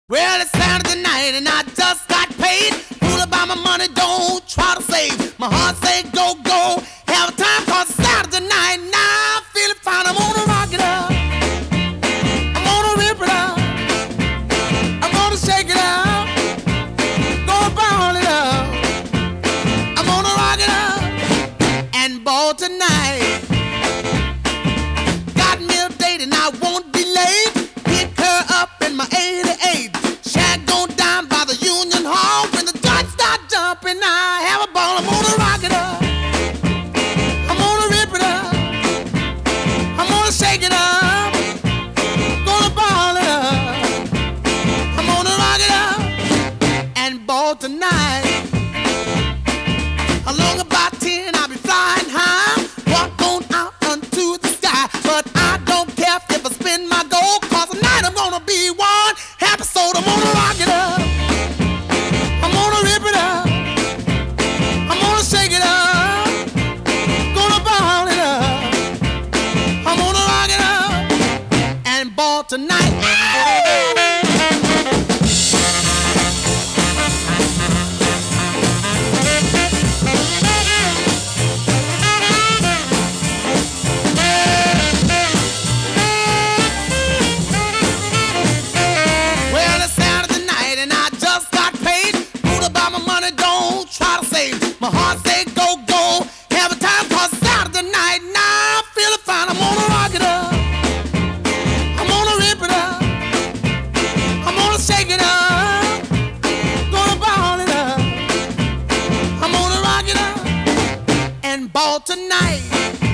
Well, it's Saturday night and I just got paid. Fool about my money, don't try to save. My heart say go, go. Have a time cause it's Saturday night. Now I'm feeling fine. I'm gonna rock it up. I'm gonna rip it up. I'm gonna shake it up. Gonna ball it up. I'm gonna rock it up and ball tonight. Got me a date and I won't be late. Pick her up in my 88. Shag gon' dine by the Union Hall. When the joints start jumping, I have a ball. I'm gonna rock it up. I'm gonna rip it up. I'm gonna shake it up. Gonna ball it up. I'm gonna rock it up and ball tonight. Along about 10, I'll be flying high. Walk on out unto the sky. But I don't care if I spin my gold. Cause tonight I'm gonna be one happy soul. I'm gonna rock it up. I'm gonna rip it up. I'm gonna shake it up. Gonna ball it up. I'm gonna rock it up and ball tonight. Well, it's Saturday night and I just got paid. Fool about my money, don't try to save. My heart say go, go. Have a time cause it's Saturday night. Now I'm feeling fine. I'm gonna rock it up. I'm gonna rip it up. I'm gonna shake it up. Gonna ball it up. I'm gonna rock it up and ball tonight.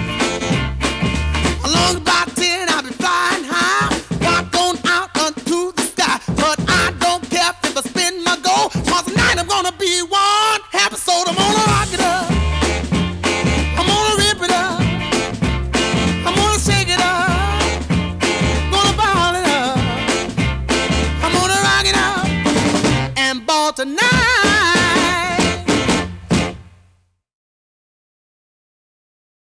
Along about 10, I'll be flying high. Walk on out unto the sky. But I don't care if I spin my gold. Cause tonight I'm gonna be one happy soul. I'm gonna rock it up. I'm gonna rip it up. I'm gonna shake it up. Gonna ball it up. I'm gonna rock it up and ball tonight.